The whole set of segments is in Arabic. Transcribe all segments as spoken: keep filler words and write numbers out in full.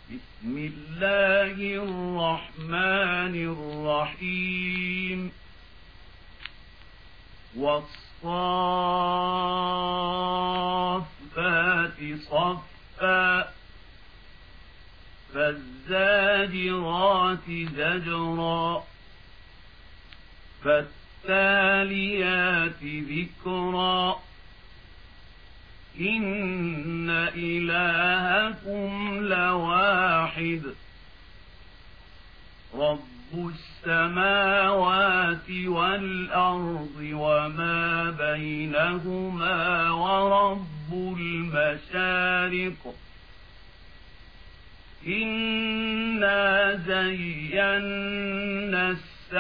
بسم الله الرحمن الرحيم والصافات صفا فالزاجرات زجرا فالتاليات ذكرا إن إلهكم لواحد رب السماوات والأرض وما بينهما ورب المشارق إنا زينا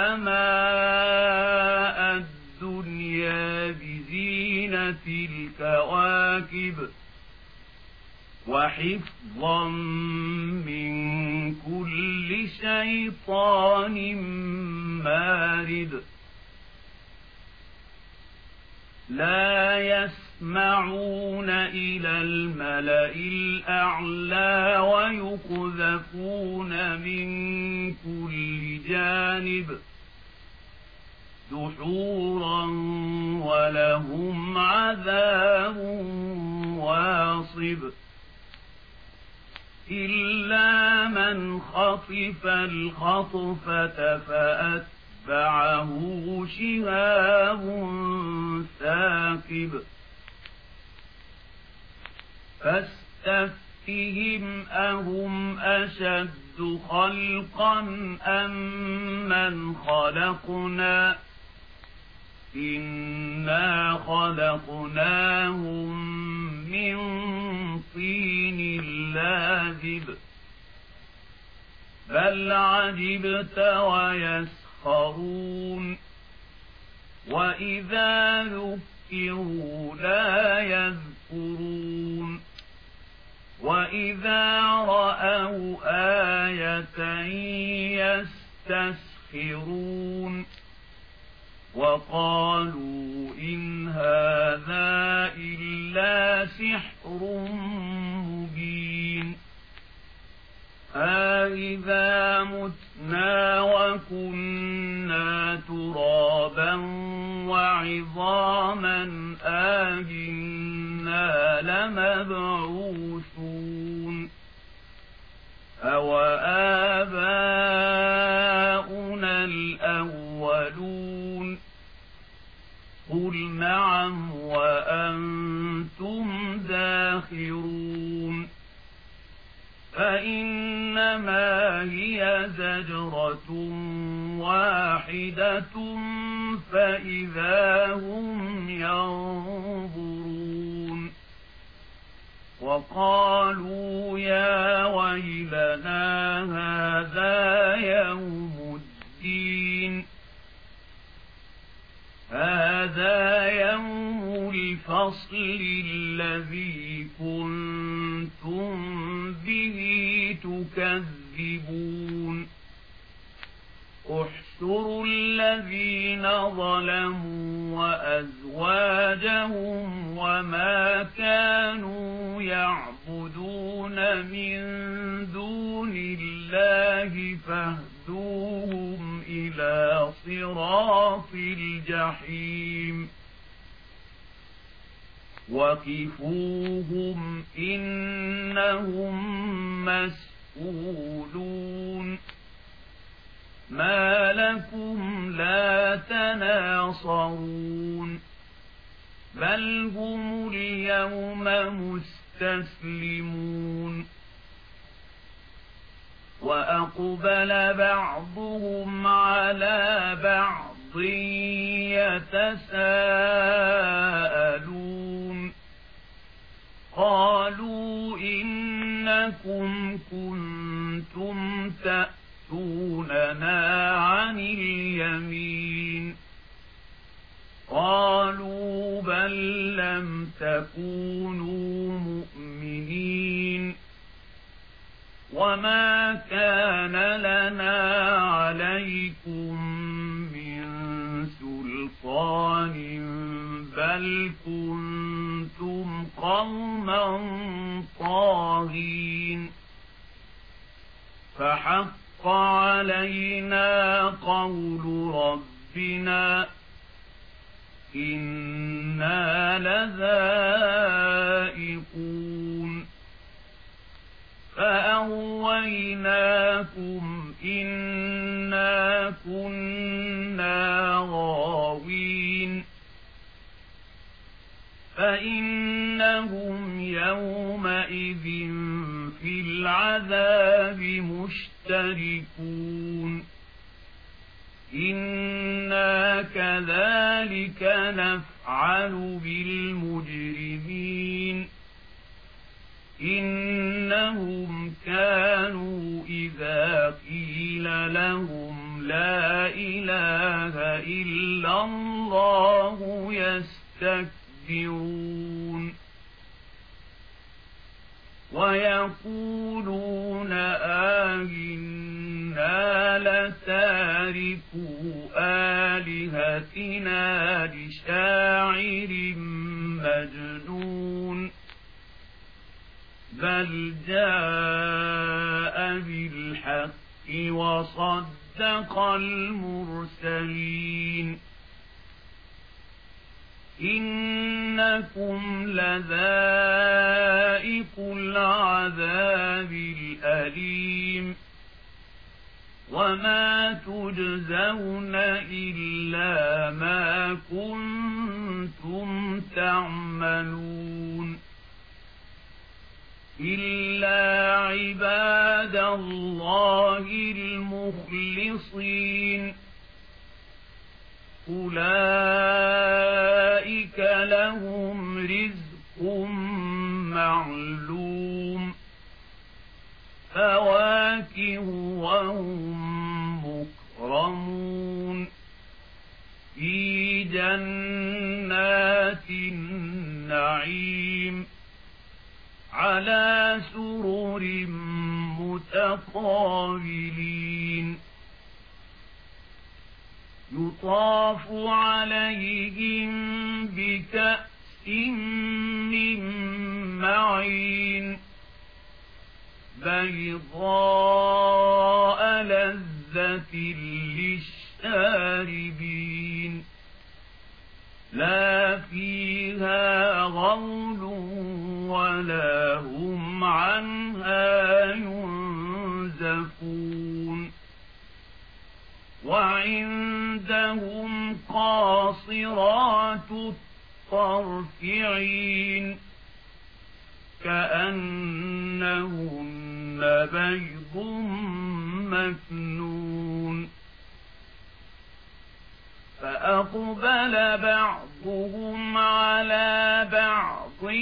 السماء الدنيا بزينة الكواكب وحفظا من كل شيطان مارد لا يسمعون إلى الملأ الأعلى ويقذفون من كل جانب دحورا ولهم عذاب واصب إلا من خطف الخطفة فأتبعه شهاب ثاقب فاستفتهم أهم أشد خلقا أم من خلقنا إنا خلقناهم من طين لازب بل عجبت ويسخرون وإذا ذكروا لا يذكرون وإذا رأوا آية يستسخرون وقالوا إن هذا إلا سحر مبين أإذا متنا وكنا ترابا وعظاما أإنا لمبعوثون أوآباؤنا الأولون قل نعم وأنتم داخرون فإنما هي زجرة واحدة فإذا هم ينظرون وقالوا يا ويلنا هذا يوم الدين هذا يوم الفصل الذي كنتم به تكذبون احشروا الذين ظلموا وأزواجهم وما كانوا يعبدون من دون الله فاهدوهم إلى صراط الجحيم وقفوهم إنهم مسؤولون ما لكم لا تناصرون بل هم اليوم مستسلمون وأقبل بعضهم على بعض يتساءلون قالوا إنكم كنتم تأتوننا عن اليمين قالوا بل لم تكونوا مؤمنين وما كان لنا عليكم من سلطان بل كنتم قوما طاغين فحق علينا قول ربنا إنا لذائقون فأغويناكم إنا كنا غاوين فإنهم يومئذ في العذاب مشتركون إنا كذلك نفعل بالمجرمين إنهم كانوا إذا قيل لهم لا إله إلا الله يستكبرون ويقولون آمنا لتاركوا آلهتنا لشاعر مجنون بل جاء بالحق وصدق المرسلين إنكم لذائق العذاب الأليم وما تجزون إلا ما كنتم تعملون إلا عباد الله المخلصين أولئك لهم رزق معلوم فواكه وهم مكرمون في جنات النعيم على سرر متقابلين يطاف عليهم بكأس من معين بيضاء لذة للشاربين لا فيها غول ولا هم عنها ينزفون وعندهم قاصرات الطرف عين كأنهن بيض مكنون فأقبل بعضهم على بعض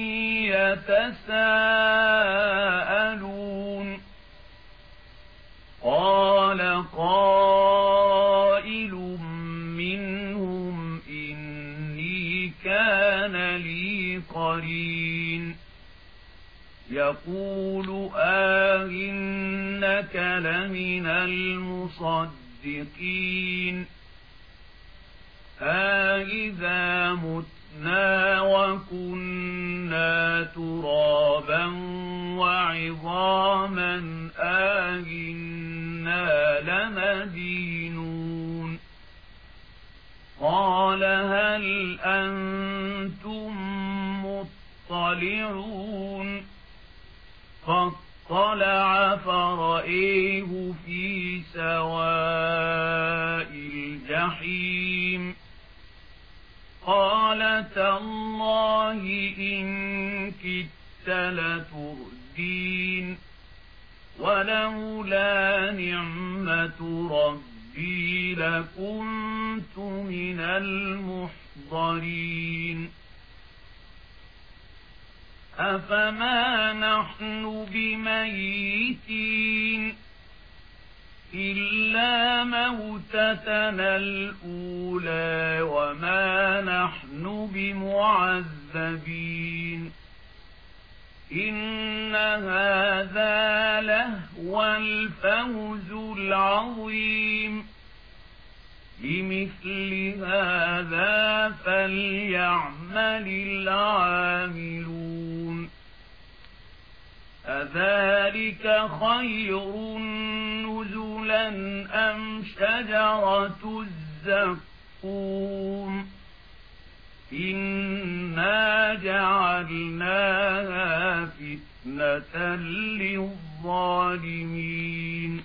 يتساءلون قال قائل منهم إني كان لي قرين يقول آئنك لمن المصدقين أإذا متنا وكنا ترابا وعظاما أإنا لمدينون قال هل أنتم مطلعون فاطلع فرأيه في سواء الجحيم قال تالله إن كدت لتردين ولولا نعمة ربي لكنت من المحضرين أفما نحن بميتين إلا موتتنا الأولى وما نحن بمعذبين إن هذا لهو الفوز العظيم لمثل هذا فليعمل العاملون أذلك خير نزلا أم شجرة الزقوم إنا جعلناها فتنة للظالمين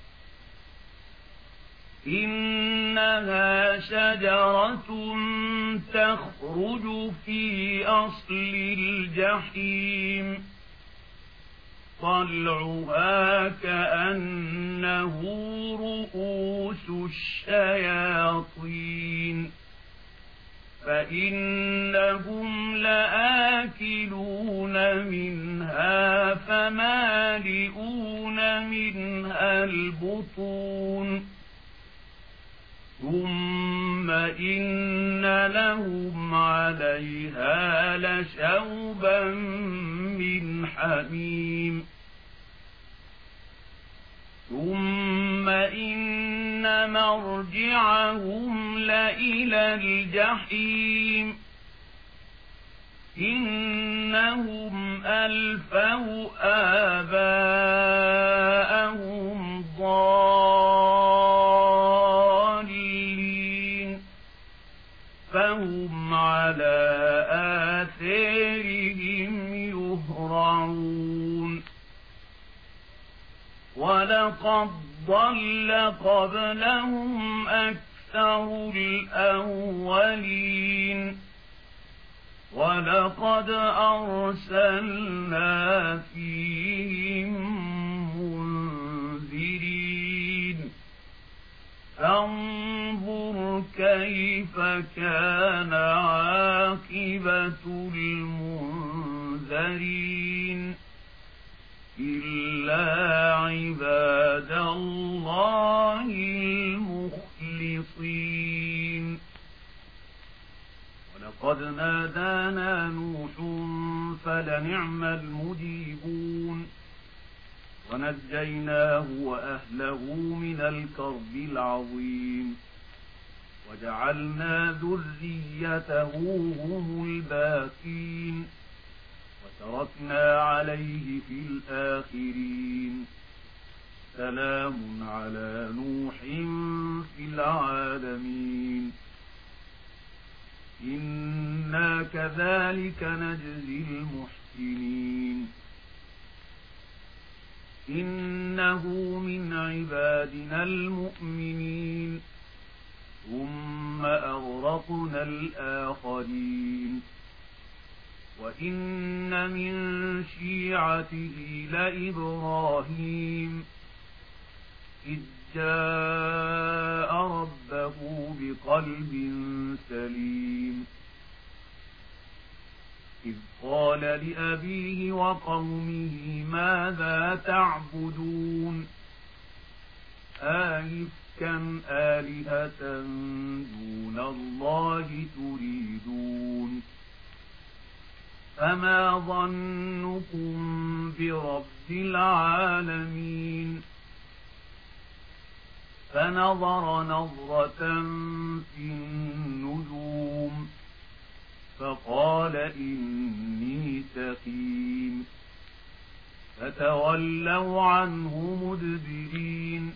إنها شجرة تخرج في أصل الجحيم طلعها كأنه رؤوس الشياطين فإنهم لآكلون منها فمالئون منها البطون ثم إن لهم عليها لشوبا من حميم ثم إن مرجعهم لإلى الجحيم إنهم ألفوا آباءهم ضالين فهم على آثارهم يهرعون ولقد ضل قبلهم أكثر الأولين ولقد أرسلنا فيهم منذرين فانظر كيف كان عاقبة المنذرين إلا عباد الله المخلصين ولقد نادانا نوح فلنعم المجيبون ونجيناه وأهله من الكرب العظيم وجعلنا ذريته هم الباقين وتركنا عليه في الآخرين سلام على نوح في العالمين إنا كذلك نجزي المحسنين إنه من عبادنا المؤمنين ثم أغرقنا الآخرين وإن من شيعته لإبراهيم إذ جاء ربه بقلب سليم إذ قال لأبيه وقومه ماذا تعبدون آئفكا آلهة دون الله تريدون فما ظنكم برب العالمين فنظر نظرة في النجوم فقال إني سقيم فتولوا عنه مدبرين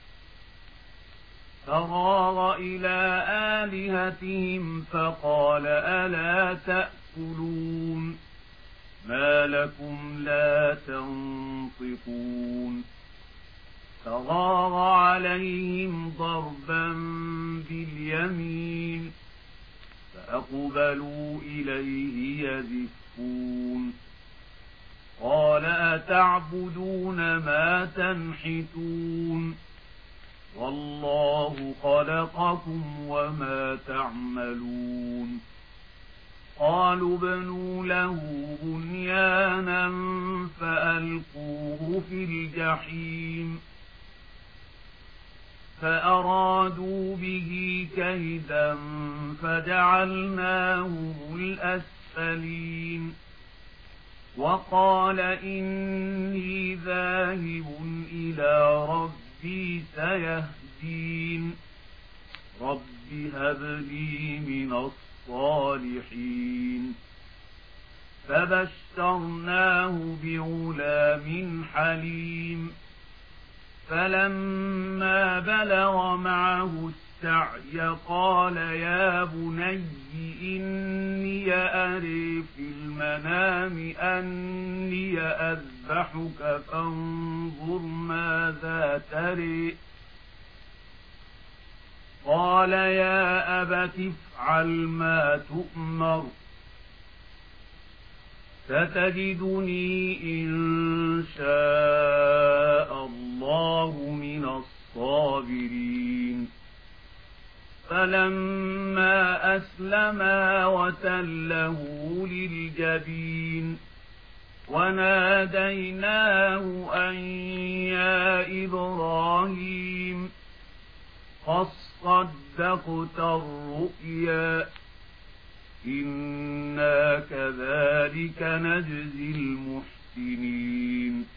فراغ إلى آلهتهم فقال ألا تأكلون ما لكم لا تنطقون فراغ عليهم ضربا باليمين فأقبلوا إليه يزفون قال أتعبدون ما تنحتون والله خلقكم وما تعملون قالوا ابنوا له بنيانا فألقوه في الجحيم فأرادوا به كيدا فجعلناهم الأسفلين وقال إني ذاهب إلى ربي سيهدين رب هب لي من الصالحين فبشرناه بغلام حليم فلما بلغ معه السعي قال يا بني إني أري في المنام أني أذبحك فانظر ماذا تري قال يا أبت افعل ما تؤمر ستجدني إن شاء الله من الصابرين فلما أسلما وتله للجبين وناديناه أن يا إبراهيم قد صدقت الرؤيا إنا كذلك نجزي المحسنين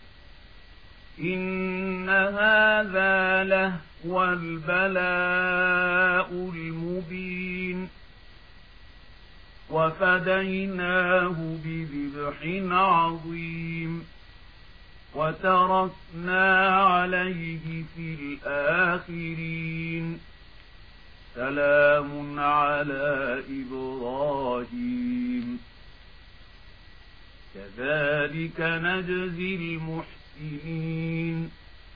إن هذا لهو البلاء المبين وفديناه بذبح عظيم وتركنا عليه في الآخرين سلام على إبراهيم كذلك نجزي المحسنين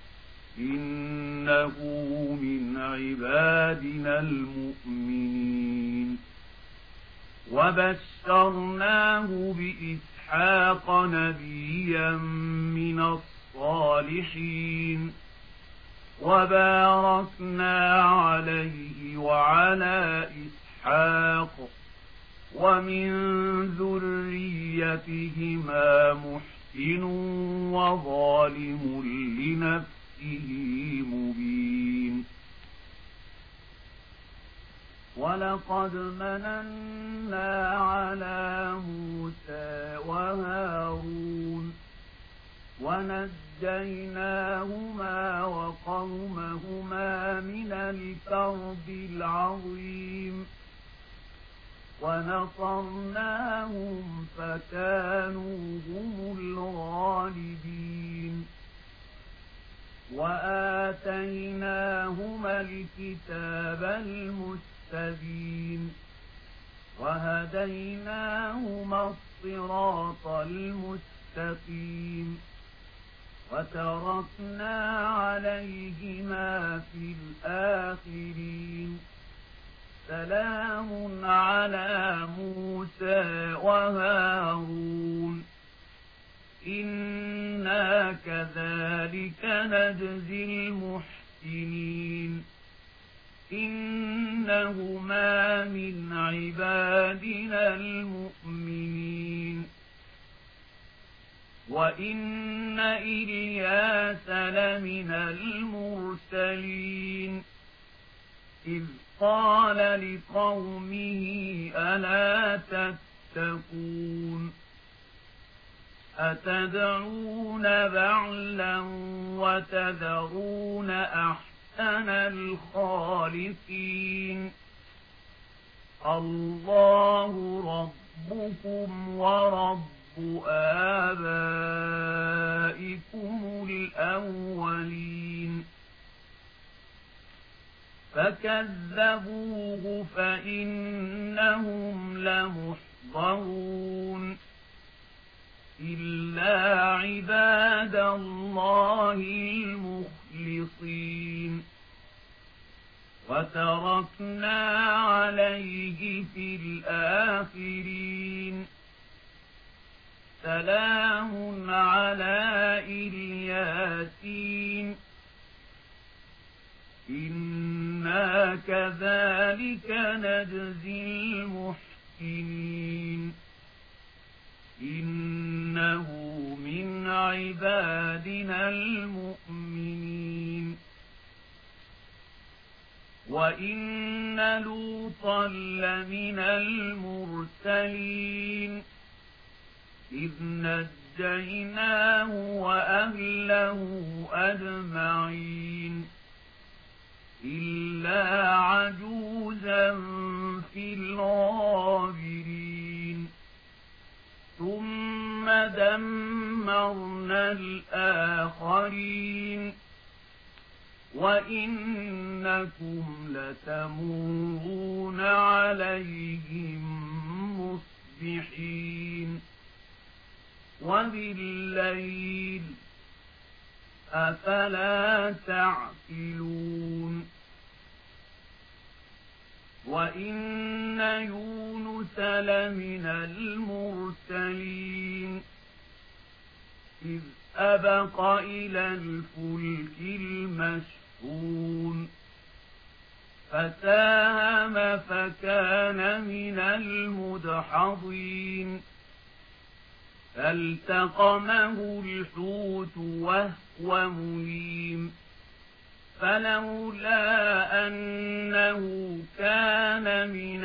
إنه من عبادنا المؤمنين وبشرناه بإسحاق نبيا من الصالحين وباركنا عليه وعلى إسحاق ومن ذريتهما محسن وظالم لنفسه مبين ولقد مننا على موسى وهارون ونجيناهما وقومهما من الكرب العظيم ونصرناهم فكانوا هم الغالبين وآتيناهما الكتاب المستبين وهديناهما الصراط المستقيم وتركنا عليهما في الآخرين سلام على موسى وهارون إنا كذلك نجزي المحسنين إنهما من عبادنا المؤمنين وإن إلياس لمن المرسلين إذ قال لقومه ألا تتقون أتدعون بعلا وتذرون أحسن الخالقين الله ربكم ورب آبائكم الأولين فكذبوه فإنهم لمحضرون إلا عباد الله المخلصين وتركنا عليه في الآخرين سلام على الياسين إنا كذلك نجزي المحسنين إنه من عبادنا المؤمنين وإن لوطا لمن المرسلين إذ نجيناه وأهله أجمعين إلا عجوزا في الغابرين ثم ودمرنا الآخرين وإنكم لتمرون عليهم مصبحين وبالليل أفلا تعقلون وإن يونس لمن المرسلين إذ أبق إلى الفلك المشحون فساهم فكان من المدحضين فالتقمه الحوت وهو مليم فلولا أنه كان من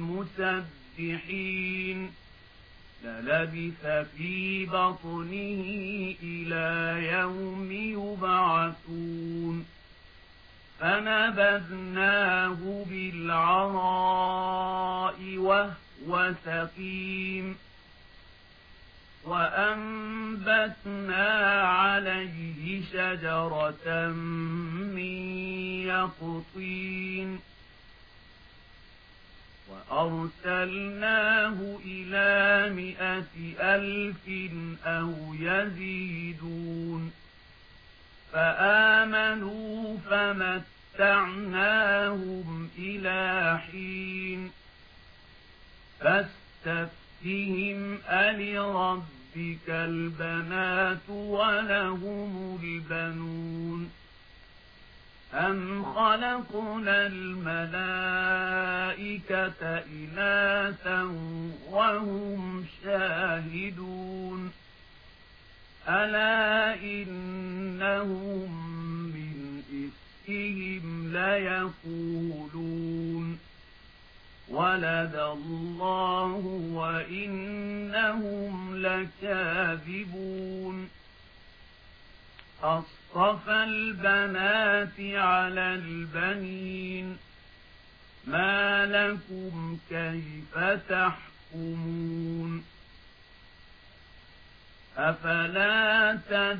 المسبحين للبث في بطنه إلى يوم يبعثون فنبذناه بالعراء وهو سقيم وأنبتنا عليه شجرة من يقطين وأرسلناه إلى مائة ألف أو يزيدون فآمنوا فمتعناهم إلى حين فاستفتهم ألربك البنات ولهم البنون أم خلقنا الملائكة إناثا وهم شاهدون ألا إنهم من إفكهم ليقولون ولد الله وإنهم لكاذبون أصطفى البنات على البنين ما لكم كيف تحكمون أفلا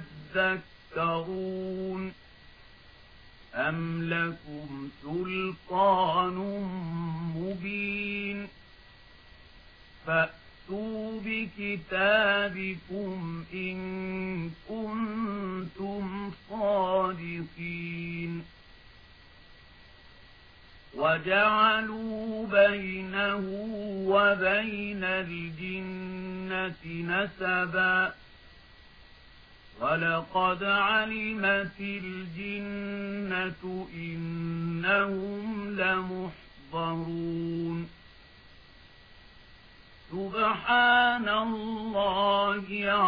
تذكرون أم لكم سلطان مبين فأتوا بكتابكم إن كنتم صادقين وجعلوا بينه وبين الجنة نسبا ولقد علمت الجنة إنهم لمحضرون سبحان الله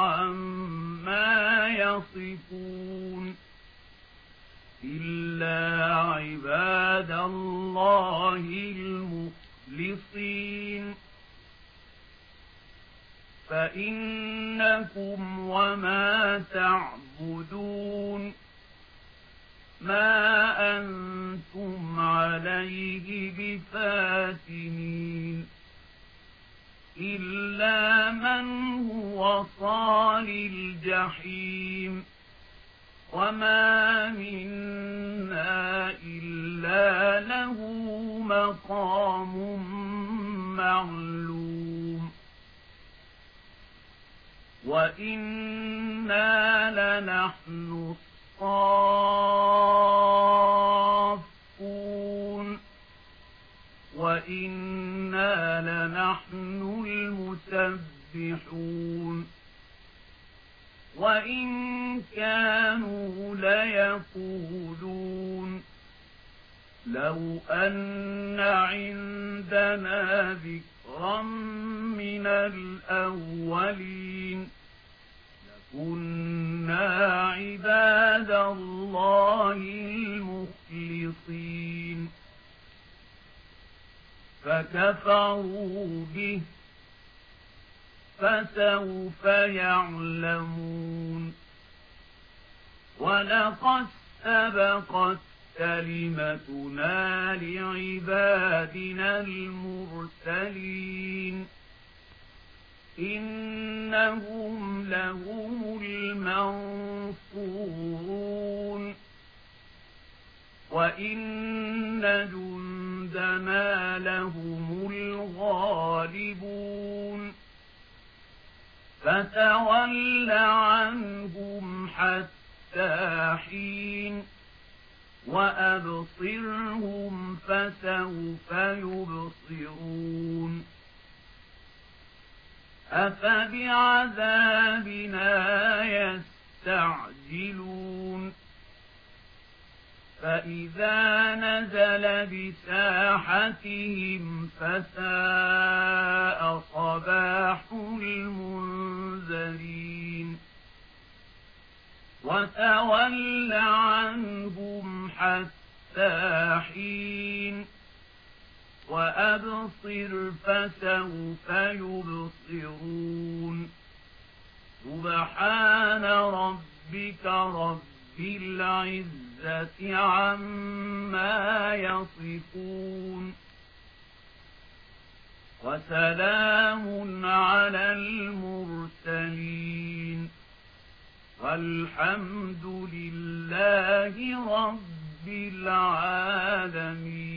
عما يصفون إلا عباد الله المخلصين فإنكم وما تعبدون ما أنتم عليه بفاتنين إلا من هو صال الجحيم وما منا إلا له مقام معلوم وإنا لنحن الصافون وإنا لنحن المسبحون وإن كانوا ليقولون لو أن عندنا ذكرا من الأولين لكنا عباد الله المخلصين فكفروا به فسوف يعلمون ولقد سبقت كلمتنا لعبادنا المرسلين إنهم لهم المنصورون وإن جندنا لهم الغالبون فتول عنهم حتى حين وأبصرهم فسوف يبصرون أفبعذابنا يستعجلون فإذا نزل بساحتهم فساء صباح المنذرين وتول عنهم حتى حين وأبصر فسوف يبصرون سبحان ربك رب العزة عما يصفون وسلام على المرسلين والحمد لله رب العالمين.